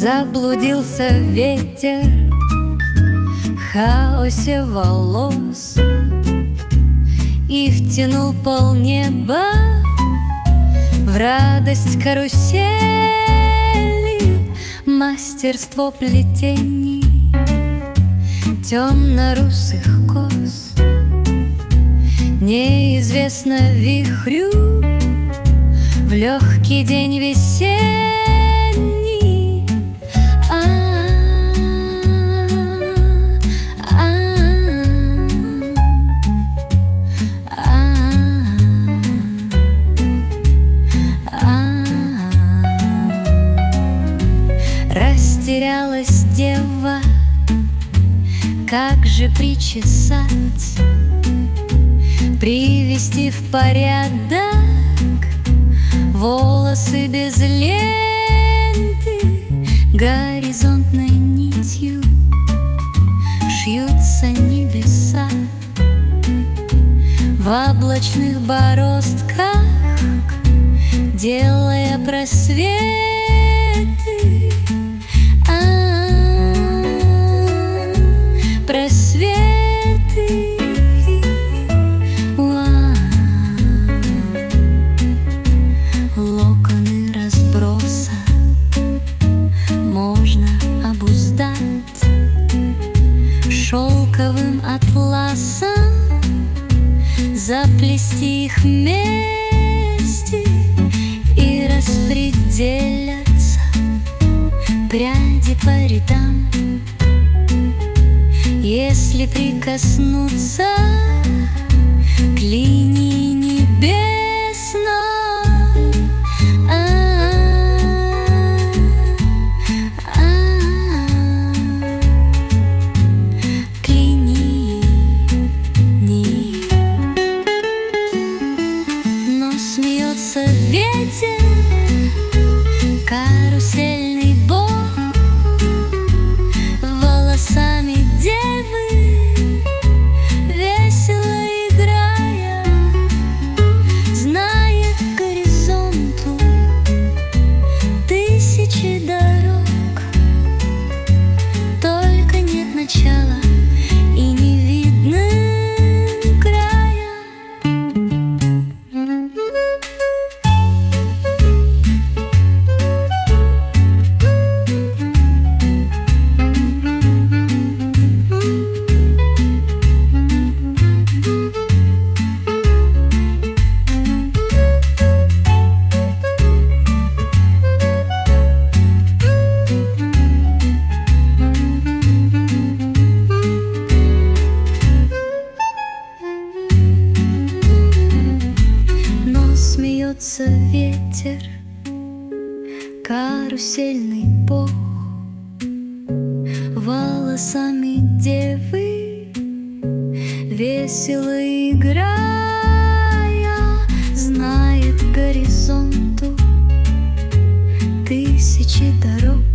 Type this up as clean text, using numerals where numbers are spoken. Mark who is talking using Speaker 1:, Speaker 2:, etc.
Speaker 1: Заблудился ветер в хаосе волос и втянул полнеба в радость карусели. Мастерство плетений темно-русых кос неизвестно вихрю в легкий день весенний. Растерялась дева, как же причесать, привести в порядок волосы без ленты. Горизонтной нитью шьются небеса в облачных бороздках, делая просветы. Просветы. Локоны разброса можно обуздать шелковым атласом, заплести их вместе и распределятся пряди по рядам. Если прикоснуться к линии небесной, к линии, но смеется ветер, карусельный бог, волосами девы, весело играя, знает к горизонту тысячи дорог. Только нет начала и не видно края. Смеется ветер, карусельный бог, волосами девы, весело играя, знает к горизонту тысячи дорог.